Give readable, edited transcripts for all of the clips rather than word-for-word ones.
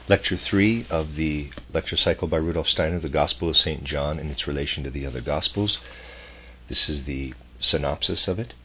Lecture 3 of the lecture cycle by Rudolf Steiner, The Gospel of St. John and its relation to the other Gospels. This is the synopsis of it.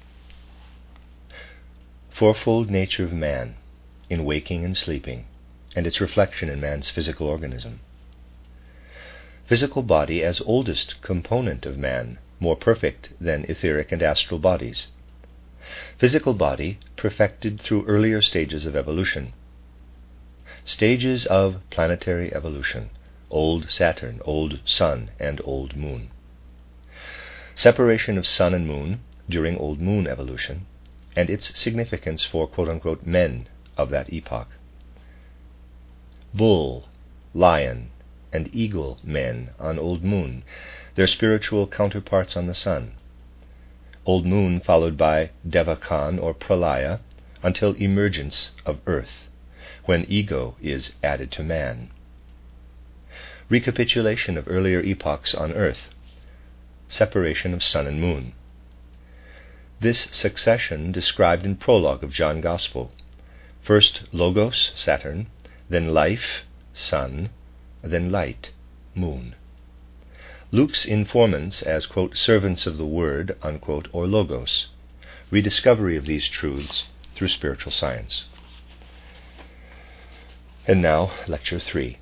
Fourfold nature of man, in waking and sleeping, and its reflection in man's physical organism. Physical body as oldest component of man, more perfect than etheric and astral bodies. Physical body perfected through earlier stages of evolution. Stages of planetary evolution: old Saturn, old Sun, and old Moon. Separation of Sun and Moon during old Moon evolution, and its significance for quote-unquote men of that epoch. Bull, lion, and eagle men on old Moon, their spiritual counterparts on the Sun. Old Moon followed by Devakan or Pralaya until emergence of Earth, when ego is added to man. Recapitulation of earlier epochs on Earth. Separation of Sun and Moon. This succession described in prologue of John Gospel. First Logos, Saturn, then life, Sun, then light, Moon. Luke's informants as, quote, servants of the Word, unquote, or Logos. Rediscovery of these truths through spiritual science. And now, Lecture 3.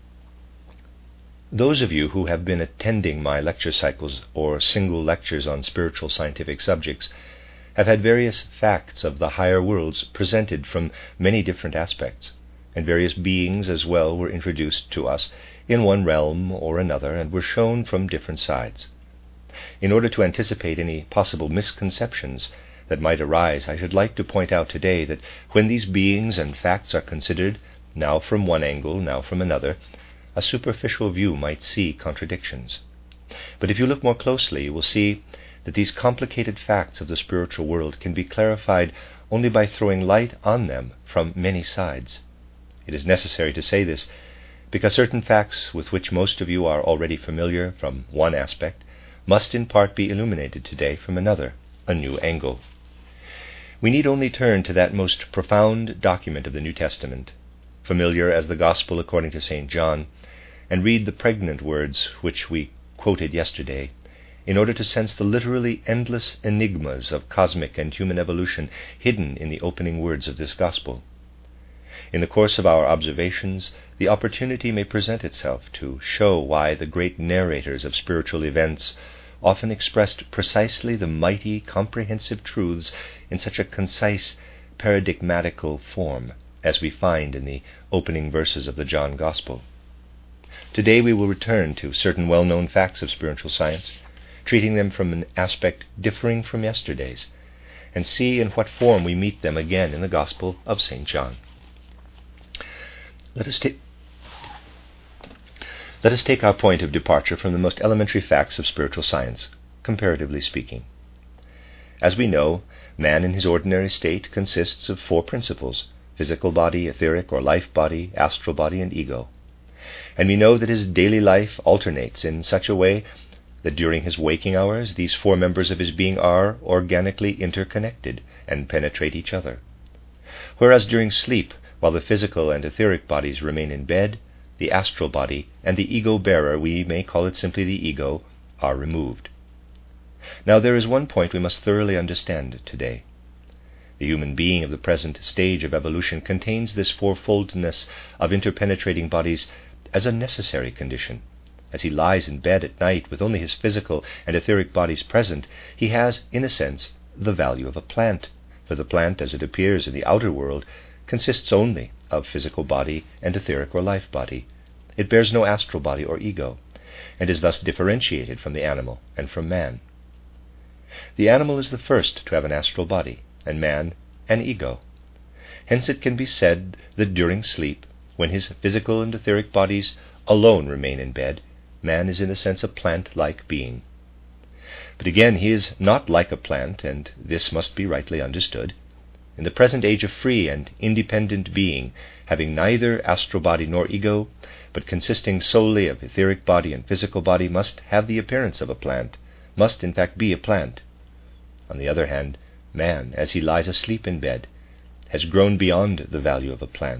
Those of you who have been attending my lecture cycles or single lectures on spiritual scientific subjects have had various facts of the higher worlds presented from many different aspects, and various beings as well were introduced to us in one realm or another and were shown from different sides. In order to anticipate any possible misconceptions that might arise, I should like to point out today that when these beings and facts are considered, now from one angle, now from another, a superficial view might see contradictions. But if you look more closely, you will see that these complicated facts of the spiritual world can be clarified only by throwing light on them from many sides. It is necessary to say this because certain facts with which most of you are already familiar from one aspect must in part be illuminated today from another, a new angle. We need only turn to that most profound document of the New Testament, familiar as the Gospel according to St. John, and read the pregnant words which we quoted yesterday, in order to sense the literally endless enigmas of cosmic and human evolution hidden in the opening words of this Gospel. In the course of our observations, the opportunity may present itself to show why the great narrators of spiritual events often expressed precisely the mighty, comprehensive truths in such a concise, paradigmatical form, as we find in the opening verses of the John Gospel. Today we will return to certain well-known facts of spiritual science, treating them from an aspect differing from yesterday's, and see in what form we meet them again in the Gospel of St. John. Let us take our point of departure from the most elementary facts of spiritual science, comparatively speaking. As we know, man in his ordinary state consists of four principles: physical body, etheric or life body, astral body, and ego. And we know that his daily life alternates in such a way that during his waking hours these four members of his being are organically interconnected and penetrate each other. Whereas during sleep, while the physical and etheric bodies remain in bed, the astral body and the ego-bearer, we may call it simply the ego, are removed. Now there is one point we must thoroughly understand today. The human being of the present stage of evolution contains this fourfoldness of interpenetrating bodies as a necessary condition. As he lies in bed at night with only his physical and etheric bodies present, he has, in a sense, the value of a plant, for the plant, as it appears in the outer world, consists only of physical body and etheric or life body. It bears no astral body or ego, and is thus differentiated from the animal and from man. The animal is the first to have an astral body, and man an ego. Hence it can be said that during sleep, when his physical and etheric bodies alone remain in bed, man is in a sense a plant-like being. But again, he is not like a plant, and this must be rightly understood. In the present age of free and independent being, having neither astral body nor ego, but consisting solely of etheric body and physical body, must have the appearance of a plant, must in fact be a plant. On the other hand, man, as he lies asleep in bed, has grown beyond the value of a plant,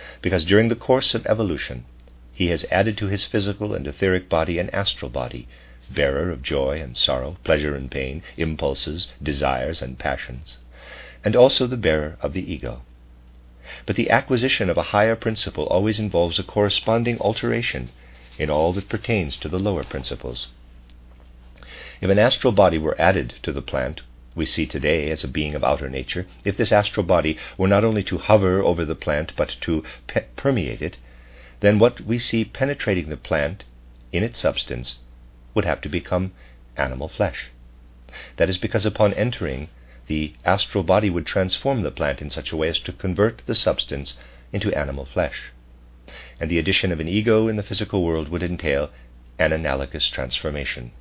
because during the course of evolution he has added to his physical and etheric body an astral body, bearer of joy and sorrow, pleasure and pain, impulses, desires and passions, and also the bearer of the ego. But the acquisition of a higher principle always involves a corresponding alteration in all that pertains to the lower principles. If an astral body were added to the plant we see today as a being of outer nature, if this astral body were not only to hover over the plant but to permeate it, then what we see penetrating the plant in its substance would have to become animal flesh. That is because upon entering, the astral body would transform the plant in such a way as to convert the substance into animal flesh. And the addition of an ego in the physical world would entail an analogous transformation.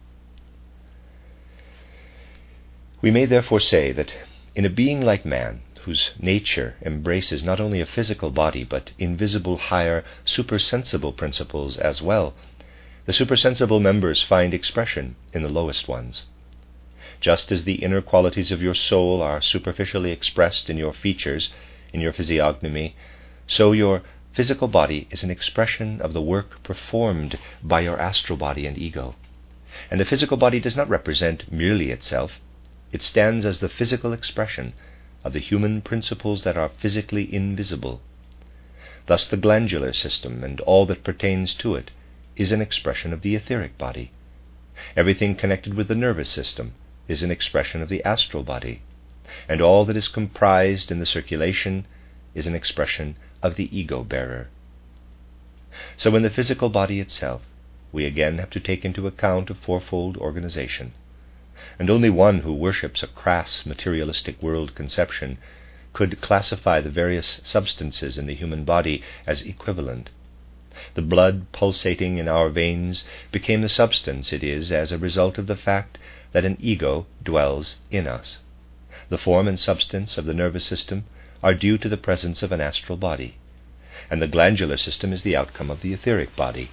We may therefore say that in a being like man, whose nature embraces not only a physical body but invisible higher supersensible principles as well, the supersensible members find expression in the lowest ones. Just as the inner qualities of your soul are superficially expressed in your features, in your physiognomy, so your physical body is an expression of the work performed by your astral body and ego. And the physical body does not represent merely itself. It stands as the physical expression of the human principles that are physically invisible. Thus the glandular system and all that pertains to it is an expression of the etheric body. Everything connected with the nervous system is an expression of the astral body, and all that is comprised in the circulation is an expression of the ego bearer. So in the physical body itself, we again have to take into account a fourfold organization. And only one who worships a crass materialistic world conception could classify the various substances in the human body as equivalent. The blood pulsating in our veins became the substance it is as a result of the fact that an ego dwells in us. The form and substance of the nervous system are due to the presence of an astral body, and the glandular system is the outcome of the etheric body.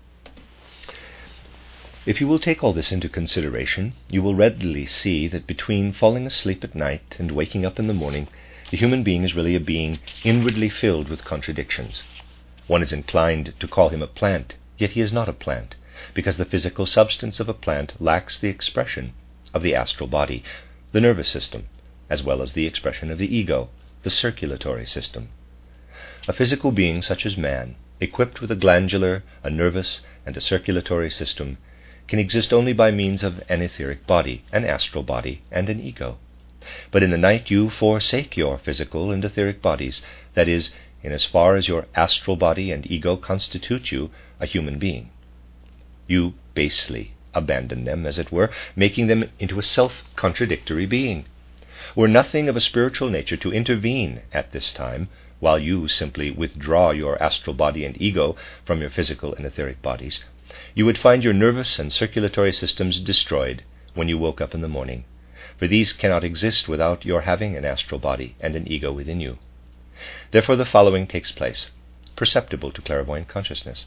If you will take all this into consideration, you will readily see that between falling asleep at night and waking up in the morning, the human being is really a being inwardly filled with contradictions. One is inclined to call him a plant, yet he is not a plant, because the physical substance of a plant lacks the expression of the astral body, the nervous system, as well as the expression of the ego, the circulatory system. A physical being such as man, equipped with a glandular, a nervous, and a circulatory system, can exist only by means of an etheric body, an astral body, and an ego. But in the night you forsake your physical and etheric bodies, that is, in as far as your astral body and ego constitute you a human being. You basely abandon them, as it were, making them into a self-contradictory being. Were nothing of a spiritual nature to intervene at this time, while you simply withdraw your astral body and ego from your physical and etheric bodies, you would find your nervous and circulatory systems destroyed when you woke up in the morning, for these cannot exist without your having an astral body and an ego within you. Therefore the following takes place, perceptible to clairvoyant consciousness.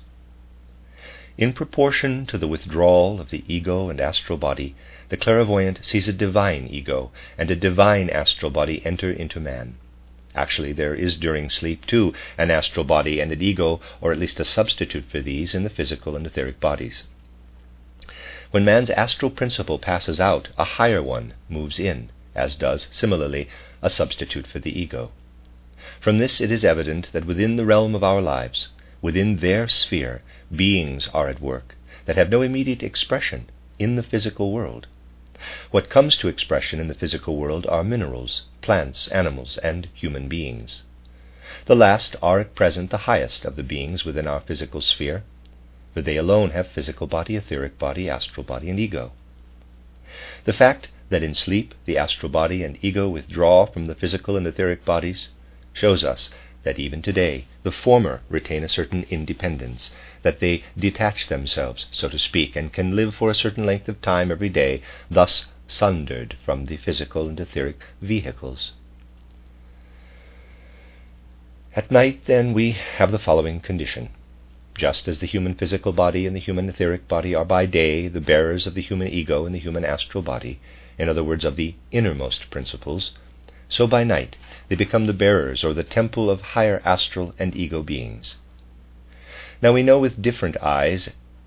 In proportion to the withdrawal of the ego and astral body, the clairvoyant sees a divine ego and a divine astral body enter into man. Actually, there is during sleep, too, an astral body and an ego, or at least a substitute for these, in the physical and etheric bodies. When man's astral principle passes out, a higher one moves in, as does, similarly, a substitute for the ego. From this it is evident that within the realm of our lives, within their sphere, beings are at work that have no immediate expression in the physical world. What comes to expression in the physical world are minerals, plants, animals, and human beings. The last are at present the highest of the beings within our physical sphere, for they alone have physical body, etheric body, astral body, and ego. The fact that in sleep the astral body and ego withdraw from the physical and etheric bodies shows us that even today the former retain a certain independence, that they detach themselves, so to speak, and can live for a certain length of time every day, thus sundered from the physical and etheric vehicles. At night, then, we have the following condition. Just as the human physical body and the human etheric body are by day the bearers of the human ego and the human astral body, in other words, of the innermost principles, so by night they become the bearers or the temple of higher astral and ego beings. Now we look with different eyes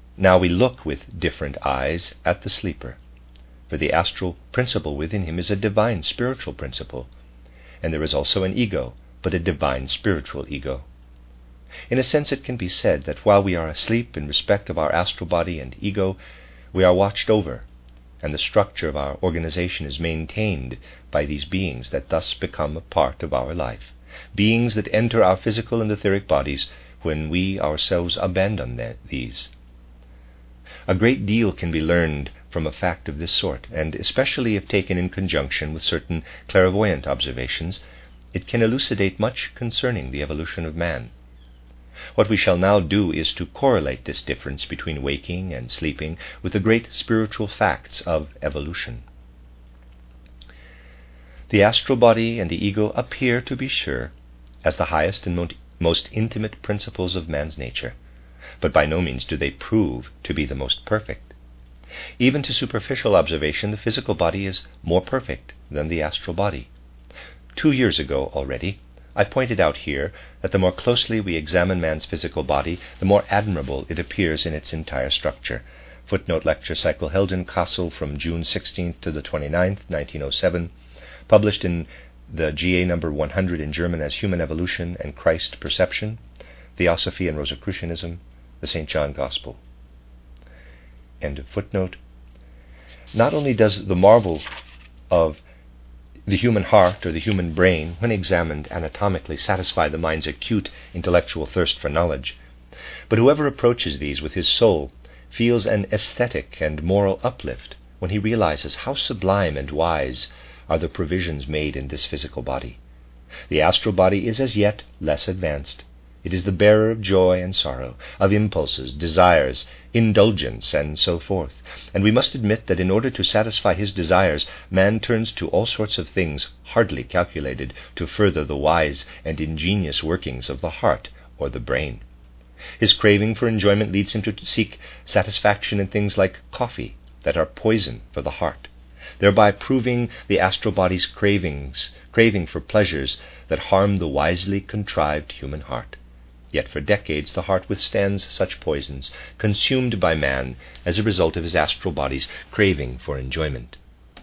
at the sleeper, for the astral principle within him is a divine spiritual principle, and there is also an ego, but a divine spiritual ego. In a sense, it can be said that while we are asleep in respect of our astral body and ego, we are watched over, and the structure of our organization is maintained by these beings that thus become a part of our life, beings that enter our physical and etheric bodies when we ourselves abandon these. A great deal can be learned from a fact of this sort, and especially if taken in conjunction with certain clairvoyant observations, it can elucidate much concerning the evolution of man. What we shall now do is to correlate this difference between waking and sleeping with the great spiritual facts of evolution. The astral body and the ego appear, to be sure, as the highest and most intimate principles of man's nature, but by no means do they prove to be the most perfect. Even to superficial observation, the physical body is more perfect than the astral body. 2 years ago already, I pointed out here that the more closely we examine man's physical body, the more admirable it appears in its entire structure. Footnote lecture cycle held in Kassel from June 16th to the 29th, 1907, published in the GA number 100 in German as Human Evolution and Christ Perception, Theosophy and Rosicrucianism, the St. John Gospel. End of footnote. Not only does the marvel of the human heart or the human brain, when examined anatomically, satisfy the mind's acute intellectual thirst for knowledge, but whoever approaches these with his soul feels an aesthetic and moral uplift when he realizes how sublime and wise are the provisions made in this physical body. The astral body is as yet less advanced. It is the bearer of joy and sorrow, of impulses, desires, indulgence, and so forth. And we must admit that in order to satisfy his desires, man turns to all sorts of things hardly calculated to further the wise and ingenious workings of the heart or the brain. His craving for enjoyment leads him to seek satisfaction in things like coffee that are poison for the heart, thereby proving the astral body's craving for pleasures that harm the wisely contrived human heart. Yet for decades the heart withstands such poisons, consumed by man as a result of his astral body's craving for enjoyment.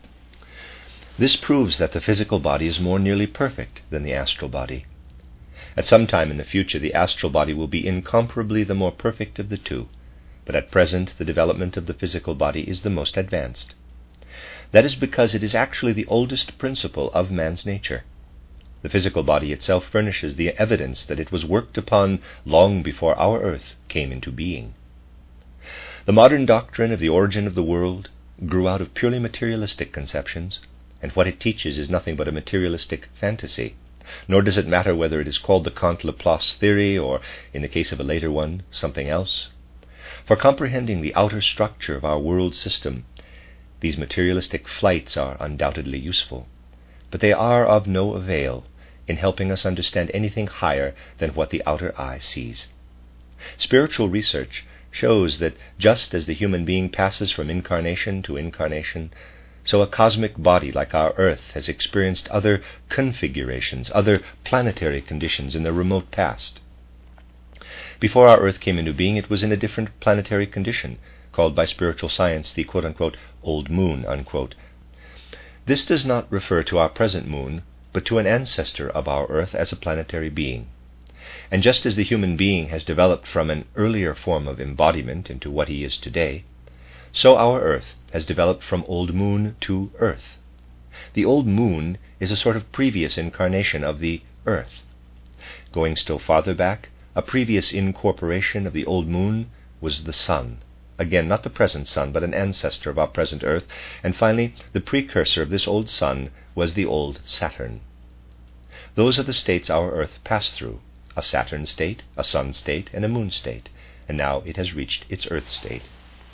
This proves that the physical body is more nearly perfect than the astral body. At some time in the future, the astral body will be incomparably the more perfect of the two, but at present the development of the physical body is the most advanced. That is because it is actually the oldest principle of man's nature. The physical body itself furnishes the evidence that it was worked upon long before our earth came into being. The modern doctrine of the origin of the world grew out of purely materialistic conceptions, and what it teaches is nothing but a materialistic fantasy, nor does it matter whether it is called the Kant-Laplace theory or, in the case of a later one, something else. For comprehending the outer structure of our world system, these materialistic flights are undoubtedly useful, but they are of no avail in helping us understand anything higher than what the outer eye sees. Spiritual research shows that just as the human being passes from incarnation to incarnation, so a cosmic body like our Earth has experienced other configurations, other planetary conditions in the remote past. Before our Earth came into being, it was in a different planetary condition, called by spiritual science the quote-unquote old moon, unquote. This does not refer to our present moon, but to an ancestor of our Earth as a planetary being. And just as the human being has developed from an earlier form of embodiment into what he is today, so our Earth has developed from old moon to Earth. The old moon is a sort of previous incarnation of the Earth. Going still farther back, a previous incorporation of the old moon was the sun. Again, not the present sun, but an ancestor of our present Earth. And finally, the precursor of this old sun was the old Saturn. Those are the states our Earth passed through, a Saturn state, a sun state, and a moon state, and now it has reached its Earth state.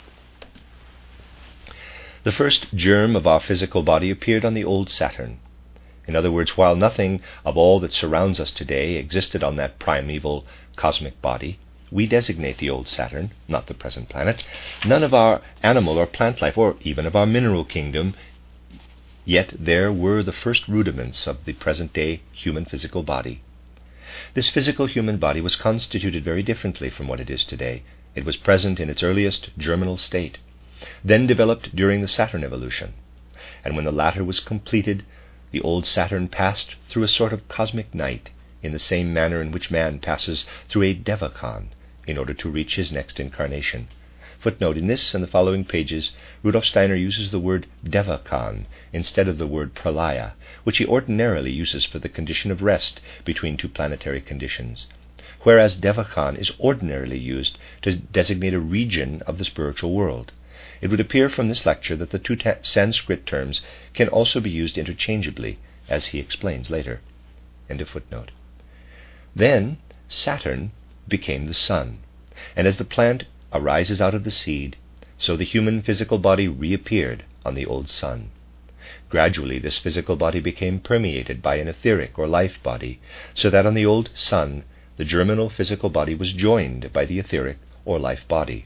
The first germ of our physical body appeared on the old Saturn. In other words, while nothing of all that surrounds us today existed on that primeval cosmic body, we designate the old Saturn, not the present planet. None of our animal or plant life, or even of our mineral kingdom, yet there were the first rudiments of the present-day human physical body. This physical human body was constituted very differently from what it is today. It was present in its earliest germinal state, then developed during the Saturn evolution, and when the latter was completed, the old Saturn passed through a sort of cosmic night, in the same manner in which man passes through a devachan in order to reach his next incarnation. Footnote: in this and the following pages, Rudolf Steiner uses the word devachan instead of the word pralaya, which he ordinarily uses for the condition of rest between two planetary conditions, whereas devachan is ordinarily used to designate a region of the spiritual world. It would appear from this lecture that the two Sanskrit terms can also be used interchangeably, as he explains later. End of footnote. Then Saturn became the sun, and as the plant arises out of the seed, so the human physical body reappeared on the old sun. Gradually this physical body became permeated by an etheric or life body, so that on the old sun the germinal physical body was joined by the etheric or life body.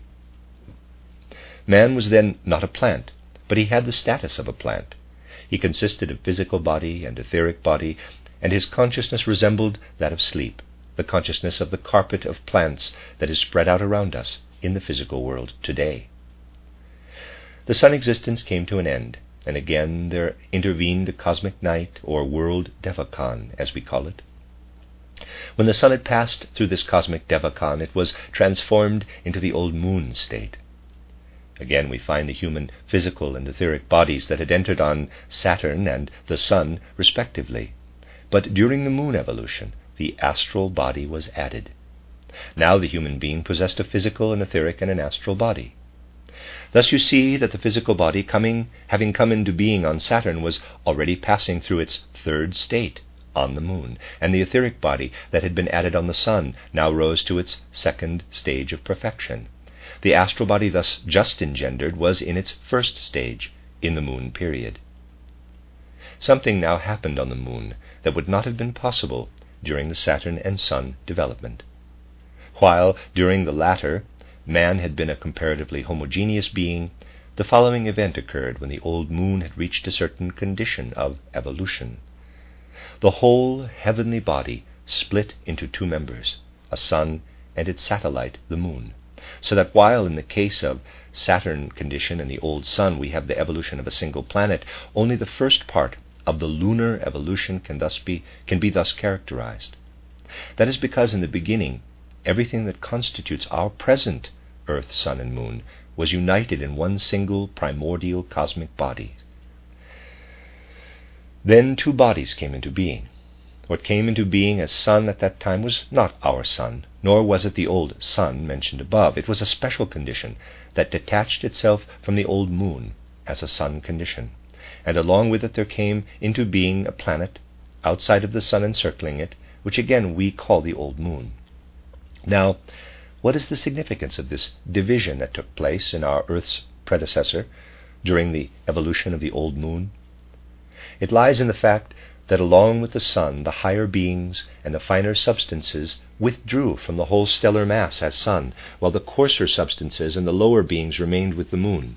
Man was then not a plant, but he had the status of a plant. He consisted of physical body and etheric body, and his consciousness resembled that of sleep, the consciousness of the carpet of plants that is spread out around us in the physical world today. The sun existence came to an end, and again there intervened a cosmic night, or world devachan, as we call it. When the sun had passed through this cosmic devachan, it was transformed into the old moon state. Again we find the human physical and etheric bodies that had entered on Saturn and the sun respectively. But during the moon evolution, the astral body was added. Now the human being possessed a physical, an etheric, and an astral body. Thus you see that the physical body, having come into being on Saturn, was already passing through its third state on the moon, and the etheric body that had been added on the sun now rose to its second stage of perfection. The astral body thus just engendered was in its first stage, in the moon period. Something now happened on the moon that would not have been possible during the Saturn and Sun development. While, during the latter, man had been a comparatively homogeneous being, the following event occurred when the old moon had reached a certain condition of evolution. The whole heavenly body split into two members, a sun and its satellite, the moon, so that while in the case of Saturn condition and the old sun we have the evolution of a single planet, only the first part of the lunar evolution can be thus characterized. That is because in the beginning everything that constitutes our present Earth, Sun, and Moon was united in one single primordial cosmic body. Then two bodies came into being. What came into being as sun at that time was not our sun, nor was it the old sun mentioned above. It was a special condition that detached itself from the old moon as a sun condition, and along with it there came into being a planet outside of the sun encircling it, which again we call the old moon. Now, what is the significance of this division that took place in our Earth's predecessor during the evolution of the old moon? It lies in the fact that along with the sun, the higher beings and the finer substances withdrew from the whole stellar mass as sun, while the coarser substances and the lower beings remained with the moon.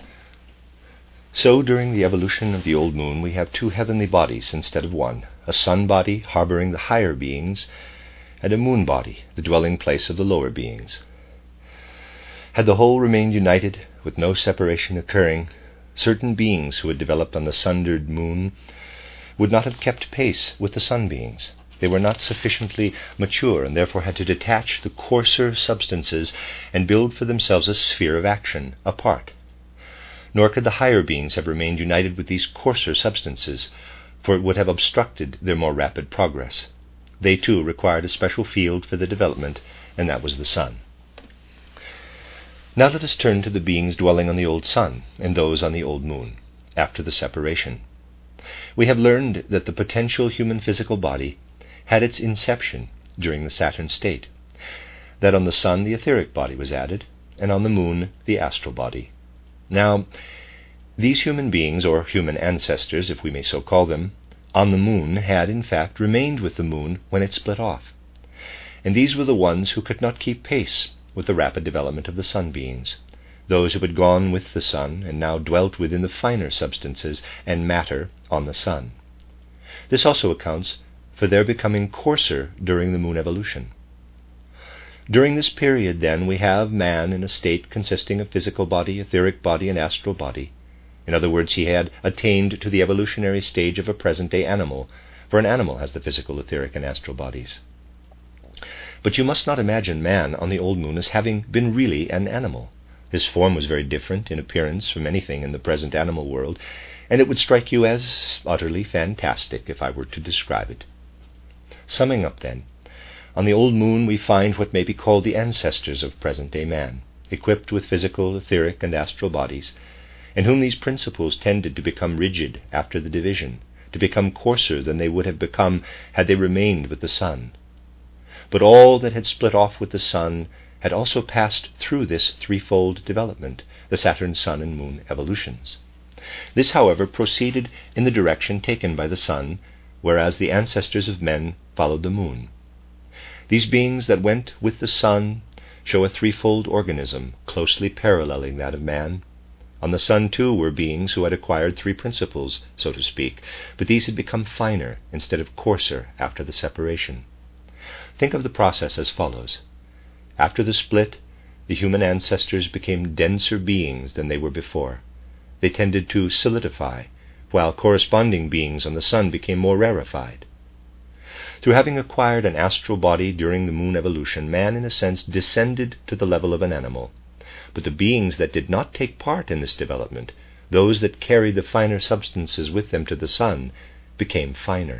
So during the evolution of the old moon we have two heavenly bodies instead of one, a sun body harboring the higher beings, and a moon body, the dwelling place of the lower beings. Had the whole remained united, with no separation occurring, certain beings who had developed on the sundered moon would not have kept pace with the sun beings. They were not sufficiently mature, and therefore had to detach the coarser substances and build for themselves a sphere of action apart. Nor could the higher beings have remained united with these coarser substances, for it would have obstructed their more rapid progress. They too required a special field for the development, and that was the sun. Now let us turn to the beings dwelling on the old sun and those on the old moon, after the separation. We have learned that the potential human physical body had its inception during the Saturn state, that on the sun the etheric body was added, and on the moon the astral body. Now, these human beings, or human ancestors, if we may so call them, on the moon had, in fact, remained with the moon when it split off. And these were the ones who could not keep pace with the rapid development of the sun beings. those who had gone with the sun and now dwelt within the finer substances and matter on the sun. This also accounts for their becoming coarser during the moon evolution. During this period, then, we have man in a state consisting of physical body, etheric body, and astral body. In other words, he had attained to the evolutionary stage of a present-day animal, for an animal has the physical, etheric, and astral bodies. But you must not imagine man on the old moon as having been really an animal. His form was very different in appearance from anything in the present animal world, and it would strike you as utterly fantastic if I were to describe it. Summing up, then, on the old moon we find what may be called the ancestors of present-day man, equipped with physical, etheric, and astral bodies, in whom these principles tended to become rigid after the division, to become coarser than they would have become had they remained with the sun. But all that had split off with the sun had also passed through this threefold development, the Saturn, Sun, and Moon evolutions. This, however, proceeded in the direction taken by the sun, whereas the ancestors of men followed the moon. These beings that went with the sun show a threefold organism, closely paralleling that of man. On the sun, too, were beings who had acquired three principles, so to speak, but these had become finer instead of coarser after the separation. Think of the process as follows. After the split, the human ancestors became denser beings than they were before. They tended to solidify, while corresponding beings on the sun became more rarefied. Through having acquired an astral body during the moon evolution, man, in a sense, descended to the level of an animal. But the beings that did not take part in this development, those that carried the finer substances with them to the sun, became finer.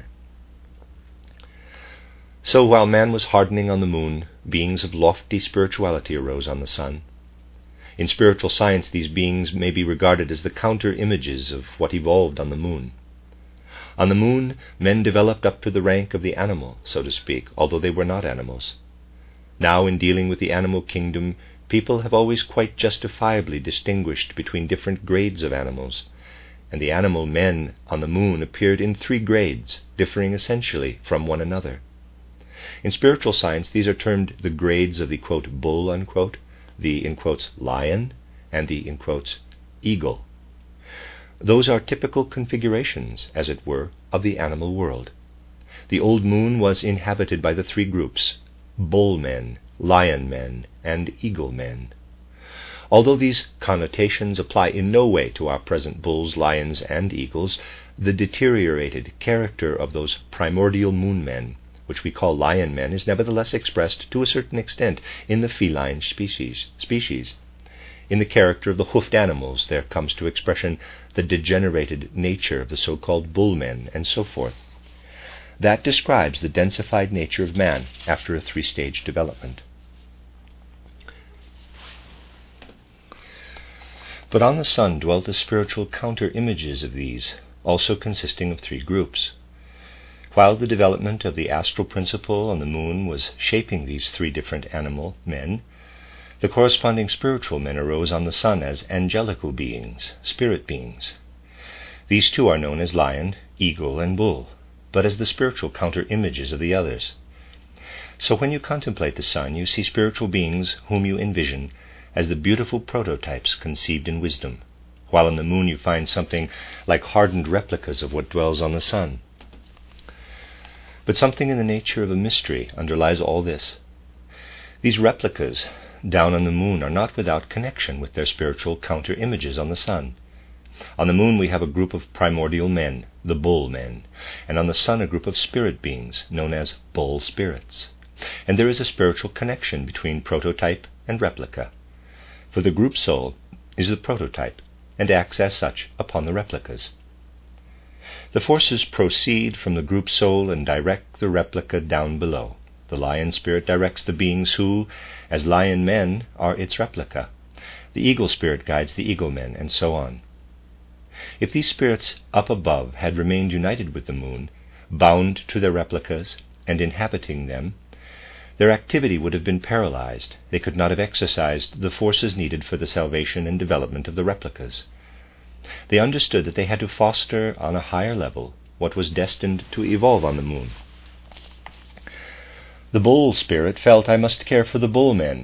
So while man was hardening on the moon, beings of lofty spirituality arose on the sun. In spiritual science, these beings may be regarded as the counter-images of what evolved on the moon. On the moon, men developed up to the rank of the animal, so to speak, although they were not animals. Now, in dealing with the animal kingdom, people have always quite justifiably distinguished between different grades of animals, and the animal men on the moon appeared in three grades, differing essentially from one another. In spiritual science, these are termed the grades of the, quote, bull, unquote, the, in quotes, lion, and the, in quotes, eagle. Those are typical configurations, as it were, of the animal world. The old moon was inhabited by the three groups, bull men, lion men, and eagle men. Although these connotations apply in no way to our present bulls, lions, and eagles, the deteriorated character of those primordial moon men, which we call lion men, is nevertheless expressed to a certain extent in the feline species. In the character of the hoofed animals there comes to expression the degenerated nature of the so-called bull men, and so forth. That describes the densified nature of man after a three-stage development. But on the sun dwelt the spiritual counter-images of these, also consisting of three groups. While the development of the astral principle on the moon was shaping these three different animal men, the corresponding spiritual men arose on the sun as angelical beings, spirit beings. These too are known as lion, eagle, and bull, but as the spiritual counter-images of the others. So when you contemplate the sun, you see spiritual beings whom you envision as the beautiful prototypes conceived in wisdom, while on the moon you find something like hardened replicas of what dwells on the sun. But something in the nature of a mystery underlies all this. These replicas down on the moon are not without connection with their spiritual counter-images on the sun. On the moon we have a group of primordial men, the bull men, and on the sun a group of spirit beings known as bull spirits. And there is a spiritual connection between prototype and replica, for the group soul is the prototype and acts as such upon the replicas. The forces proceed from the group soul and direct the replica down below. The lion spirit directs the beings who, as lion men, are its replica. The eagle spirit guides the eagle men, and so on. If these spirits up above had remained united with the moon, bound to their replicas and inhabiting them, their activity would have been paralyzed. They could not have exercised the forces needed for the salvation and development of the replicas. They understood that they had to foster on a higher level what was destined to evolve on the moon. The bull spirit felt, I must care for the bull men,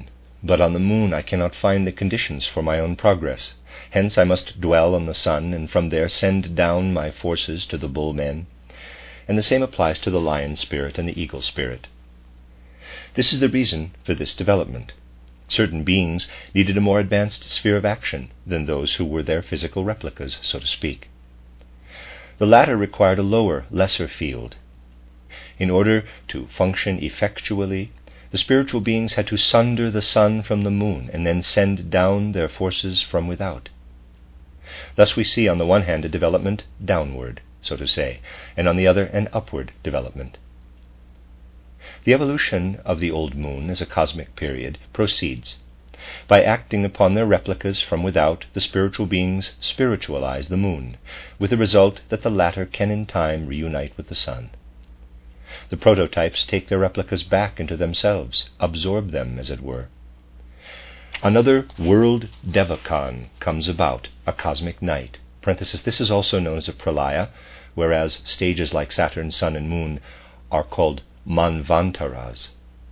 But on the moon I cannot find the conditions for my own progress. Hence I must dwell on the sun, and from there send down my forces to the bull men. And the same applies to the lion spirit and the eagle spirit. This is the reason for this development. Certain beings needed a more advanced sphere of action than those who were their physical replicas, so to speak. The latter required a lower, lesser field. In order to function effectually, the spiritual beings had to sunder the sun from the moon and then send down their forces from without. Thus we see on the one hand a development downward, so to say, and on the other an upward development. The evolution of the old moon as a cosmic period proceeds. By acting upon their replicas from without, the spiritual beings spiritualize the moon, with the result that the latter can in time reunite with the sun. The prototypes take their replicas back into themselves, absorb them, as it were. Another world Devachan comes about, a cosmic night. This is also known as a pralaya, whereas stages like Saturn, Sun, and Moon are called manvantaras.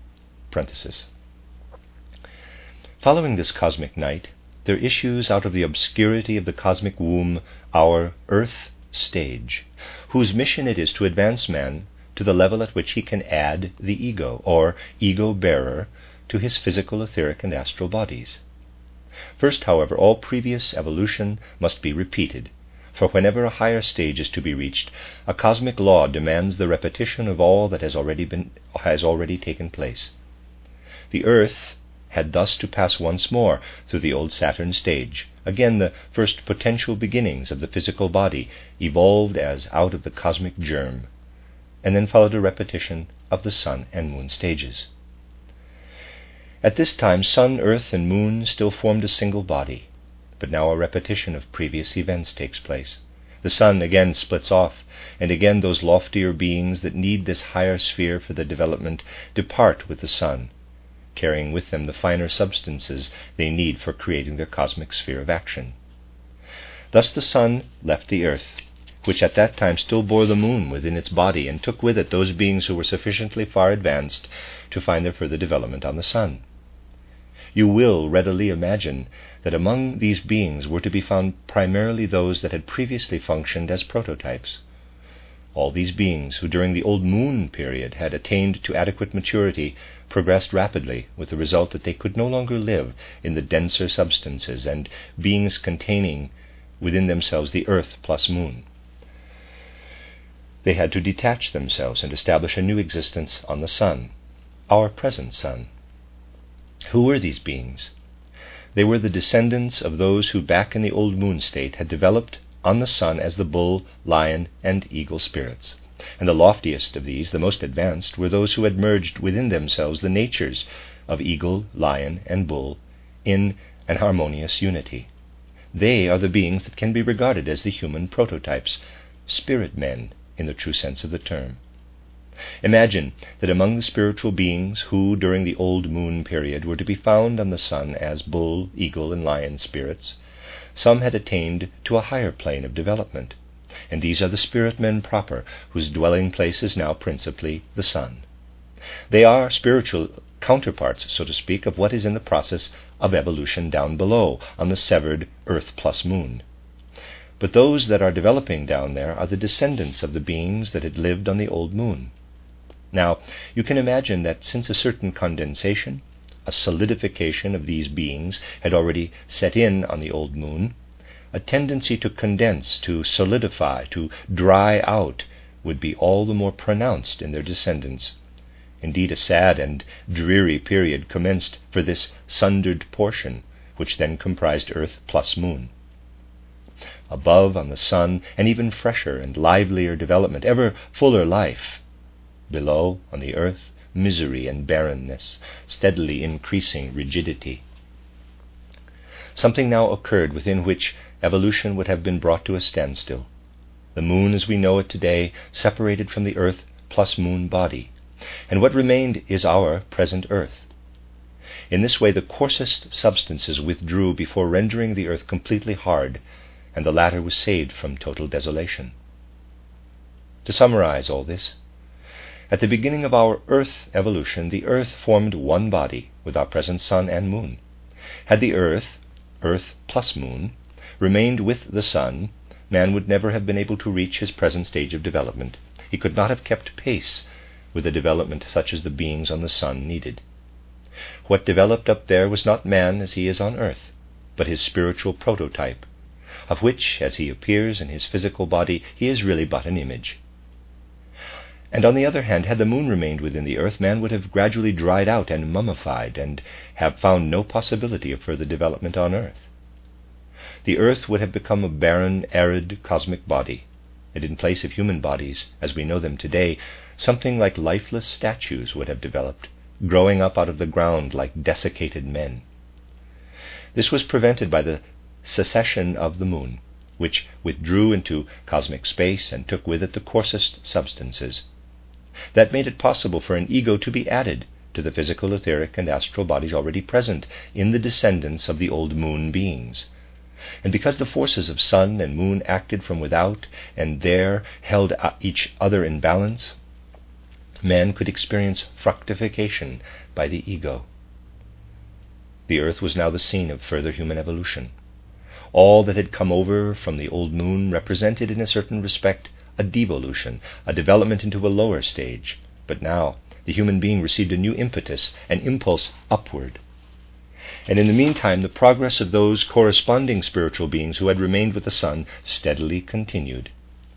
Following this cosmic night, there issues out of the obscurity of the cosmic womb our earth stage, whose mission it is to advance man to the level at which he can add the ego, or ego-bearer, to his physical, etheric, and astral bodies. First, however, all previous evolution must be repeated, for whenever a higher stage is to be reached, a cosmic law demands the repetition of all that has already taken place. The earth had thus to pass once more through the old Saturn stage, again the first potential beginnings of the physical body, evolved as out of the cosmic germ, and then followed a repetition of the Sun and Moon stages. At this time, Sun, Earth, and Moon still formed a single body, but now a repetition of previous events takes place. The Sun again splits off, and again those loftier beings that need this higher sphere for the development depart with the Sun, carrying with them the finer substances they need for creating their cosmic sphere of action. Thus the Sun left the Earth, which at that time still bore the Moon within its body, and took with it those beings who were sufficiently far advanced to find their further development on the Sun. You will readily imagine that among these beings were to be found primarily those that had previously functioned as prototypes. All these beings, who during the old moon period had attained to adequate maturity, progressed rapidly, with the result that they could no longer live in the denser substances and beings containing within themselves the earth plus moon. They had to detach themselves and establish a new existence on the sun, our present sun. Who were these beings? They were the descendants of those who back in the old moon state had developed on the sun as the bull, lion, and eagle spirits. And the loftiest of these, the most advanced, were those who had merged within themselves the natures of eagle, lion, and bull in an harmonious unity. They are the beings that can be regarded as the human prototypes, spirit men in the true sense of the term. Imagine that among the spiritual beings who, during the old moon period, were to be found on the sun as bull, eagle, and lion spirits, some had attained to a higher plane of development, and these are the spirit men proper, whose dwelling place is now principally the sun. They are spiritual counterparts, so to speak, of what is in the process of evolution down below, on the severed earth plus moon. But those that are developing down there are the descendants of the beings that had lived on the old moon. Now, you can imagine that since a certain condensation, a solidification of these beings had already set in on the old moon, a tendency to condense, to solidify, to dry out would be all the more pronounced in their descendants. Indeed, a sad and dreary period commenced for this sundered portion, which then comprised earth plus moon. Above, on the sun, an even fresher and livelier development, ever fuller life. Below, on the earth, misery and barrenness, steadily increasing rigidity. Something now occurred within which evolution would have been brought to a standstill. The moon as we know it today separated from the earth plus moon body, and what remained is our present earth. In this way the coarsest substances withdrew before rendering the earth completely hard, and the latter was saved from total desolation. To summarize all this, At the beginning of our Earth evolution, the Earth formed one body with our present Sun and Moon. Had the Earth plus Moon, remained with the Sun, man would never have been able to reach his present stage of development. He could not have kept pace with a development such as the beings on the Sun needed. What developed up there was not man as he is on Earth, but his spiritual prototype, of which, as he appears in his physical body, he is really but an image. And on the other hand, had the Moon remained within the Earth, man would have gradually dried out and mummified, and have found no possibility of further development on Earth. The Earth would have become a barren, arid, cosmic body, and in place of human bodies, as we know them today, something like lifeless statues would have developed, growing up out of the ground like desiccated men. This was prevented by the secession of the Moon, which withdrew into cosmic space and took with it the coarsest substances. That made it possible for an ego to be added to the physical, etheric, and astral bodies already present in the descendants of the old Moon beings. And because the forces of Sun and Moon acted from without and there held each other in balance, man could experience fructification by the ego. The Earth was now the scene of further human evolution. All that had come over from the old Moon represented in a certain respect a devolution, a development into a lower stage. But now the human being received a new impetus, an impulse upward. And in the meantime, the progress of those corresponding spiritual beings who had remained with the Sun steadily continued.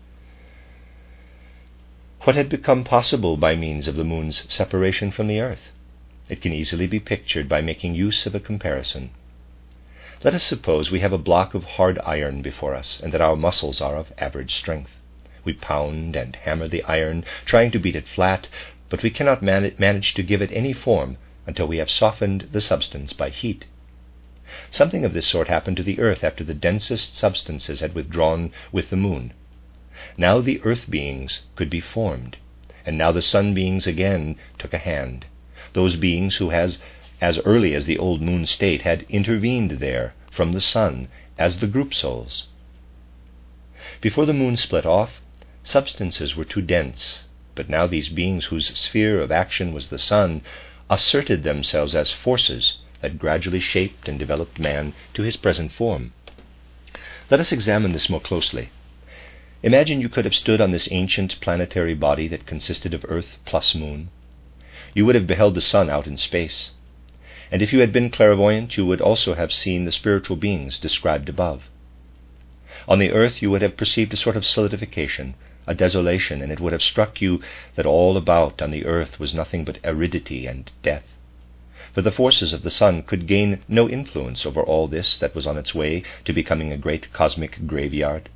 What had become possible by means of the Moon's separation from the Earth? It can easily be pictured by making use of a comparison. Let us suppose we have a block of hard iron before us, and that our muscles are of average strength. We pound and hammer the iron, trying to beat it flat, but we cannot manage to give it any form until we have softened the substance by heat. Something of this sort happened to the Earth after the densest substances had withdrawn with the Moon. Now the Earth beings could be formed, and now the Sun beings again took a hand. Those beings who, as early as the old Moon state, had intervened there from the Sun as the group souls. Before the Moon split off, substances were too dense, but now these beings, whose sphere of action was the Sun, asserted themselves as forces that gradually shaped and developed man to his present form. Let us examine this more closely. Imagine you could have stood on this ancient planetary body that consisted of Earth plus Moon. You would have beheld the Sun out in space. And if you had been clairvoyant, you would also have seen the spiritual beings described above. On the Earth you would have perceived a sort of solidification, a desolation, and it would have struck you that all about on the Earth was nothing but aridity and death. For the forces of the Sun could gain no influence over all this that was on its way to becoming a great cosmic graveyard.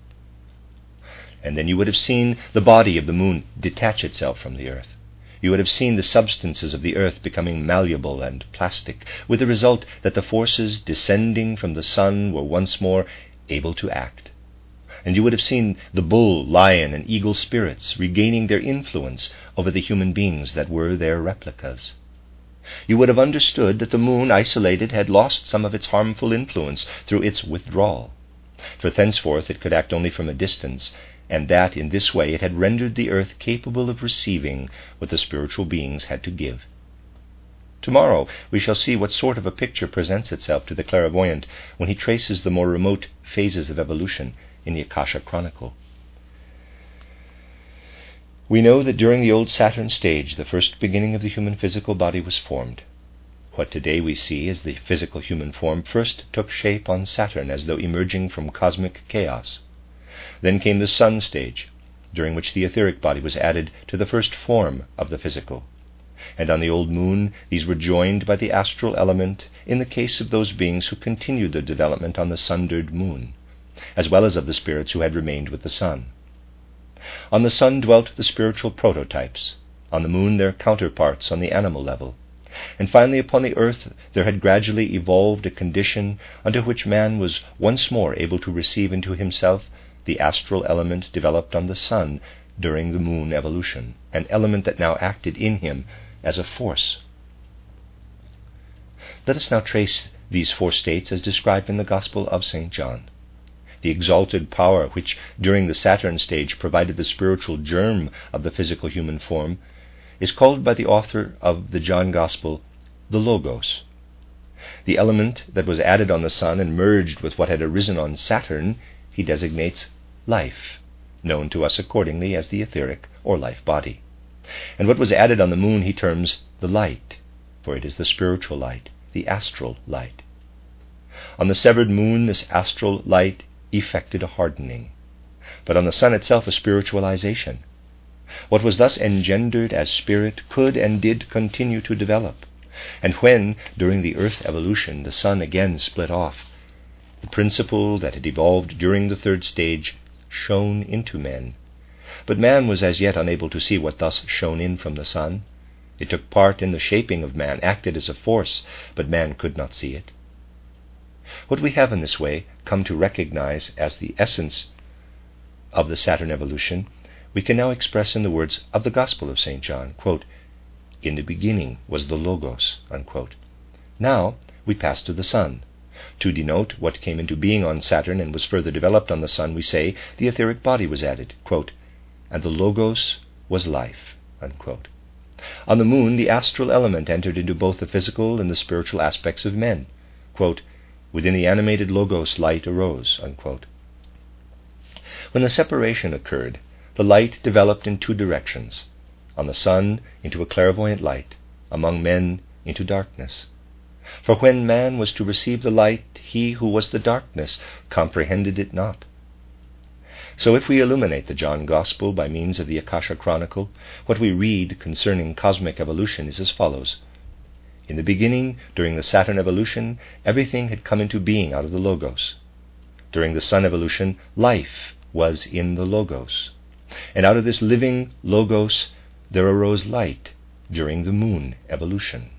And then you would have seen the body of the Moon detach itself from the Earth. You would have seen the substances of the Earth becoming malleable and plastic, with the result that the forces descending from the Sun were once more able to act. And you would have seen the bull, lion, and eagle spirits regaining their influence over the human beings that were their replicas. You would have understood that the Moon, isolated, had lost some of its harmful influence through its withdrawal, for thenceforth it could act only from a distance, and that in this way it had rendered the Earth capable of receiving what the spiritual beings had to give. Tomorrow we shall see what sort of a picture presents itself to the clairvoyant when he traces the more remote phases of evolution in the Akasha Chronicle. We know that during the old Saturn stage, the first beginning of the human physical body was formed. What today we see as the physical human form first took shape on Saturn as though emerging from cosmic chaos. Then came the Sun stage, during which the etheric body was added to the first form of the physical. And on the old Moon, these were joined by the astral element in the case of those beings who continued their development on the sundered Moon, as well as of the spirits who had remained with the Sun. On the Sun dwelt the spiritual prototypes, on the Moon their counterparts on the animal level, and finally upon the Earth there had gradually evolved a condition under which man was once more able to receive into himself the astral element developed on the Sun during the Moon evolution, an element that now acted in him as a force. Let us now trace these four states as described in the Gospel of St. John. The exalted power which during the Saturn stage provided the spiritual germ of the physical human form is called by the author of the John Gospel the Logos. The element that was added on the sun and merged with what had arisen on Saturn he designates life, known to us accordingly as the etheric or life body. And what was added on the moon he terms the light, for it is the spiritual light, the astral light. On the severed moon this astral light effected a hardening, but on the sun itself a spiritualization. What was thus engendered as spirit could and did continue to develop, and when, during the earth evolution, the sun again split off, the principle that had evolved during the third stage shone into men. But man was as yet unable to see what thus shone in from the sun. It took part in the shaping of man, acted as a force, but man could not see it. What we have in this way come to recognize as the essence of the Saturn evolution, we can now express in the words of the Gospel of St. John, quote, "In the beginning was the Logos," unquote. Now we pass to the sun. To denote what came into being on Saturn and was further developed on the sun, we say the etheric body was added, quote, "And the Logos was life," unquote. On the moon, the astral element entered into both the physical and the spiritual aspects of men, quote, "Within the animated Logos light arose," unquote. When the separation occurred, the light developed in two directions: on the sun into a clairvoyant light, among men into darkness. For when man was to receive the light, he who was the darkness comprehended it not. So if we illuminate the John Gospel by means of the Akasha Chronicle, what we read concerning cosmic evolution is as follows. In the beginning, during the Saturn evolution, everything had come into being out of the Logos. During the Sun evolution, life was in the Logos. And out of this living Logos there arose light during the Moon evolution.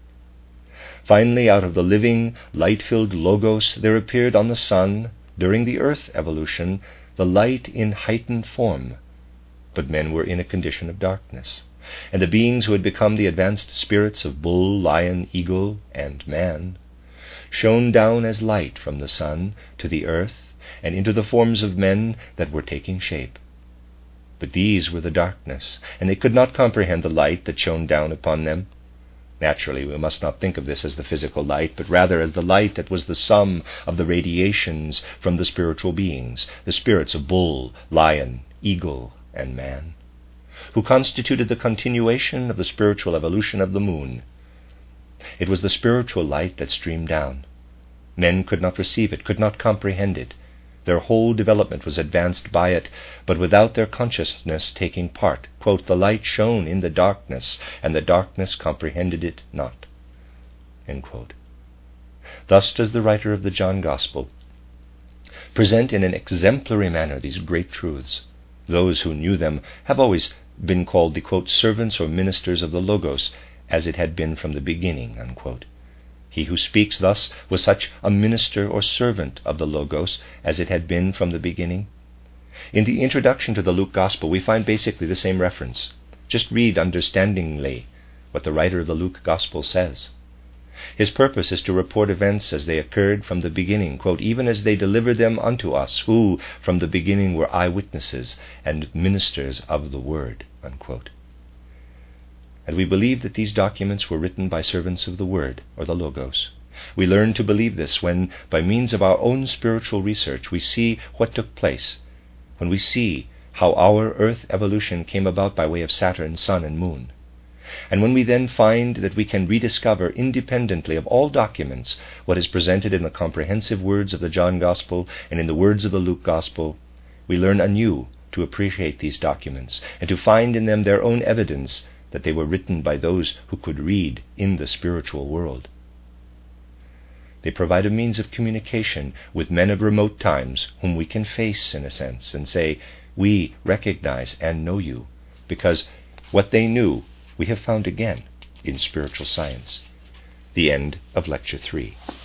Finally, out of the living, light-filled Logos there appeared on the Sun, during the Earth evolution, the light in heightened form. But men were in a condition of darkness, and the beings who had become the advanced spirits of bull, lion, eagle, and man shone down as light from the sun to the earth and into the forms of men that were taking shape. But these were the darkness, and they could not comprehend the light that shone down upon them. Naturally, we must not think of this as the physical light, but rather as the light that was the sum of the radiations from the spiritual beings, the spirits of bull, lion, eagle, and man, who constituted the continuation of the spiritual evolution of the moon. It was the spiritual light that streamed down. Men could not receive it, could not comprehend it. Their whole development was advanced by it, but without their consciousness taking part. Quote, "The light shone in the darkness, and the darkness comprehended it not." End quote. Thus does the writer of the John Gospel present in an exemplary manner these great truths. Those who knew them have always been called the, quote, "servants or ministers of the Logos, as it had been from the beginning," unquote. He who speaks thus was such a minister or servant of the Logos as it had been from the beginning. In the introduction to the Luke Gospel we find basically the same reference. Just read understandingly what the writer of the Luke Gospel says. His purpose is to report events as they occurred from the beginning, quote, "even as they delivered them unto us, who from the beginning were eyewitnesses and ministers of the word," unquote. And we believe that these documents were written by servants of the Word, or the Logos. We learn to believe this when, by means of our own spiritual research, we see what took place, when we see how our earth evolution came about by way of Saturn, Sun, and Moon. And when we then find that we can rediscover independently of all documents what is presented in the comprehensive words of the John Gospel and in the words of the Luke Gospel, we learn anew to appreciate these documents and to find in them their own evidence that they were written by those who could read in the spiritual world. They provide a means of communication with men of remote times whom we can face, in a sense, and say, "We recognize and know you," because what they knew we have found again in spiritual science. The end of Lecture 3.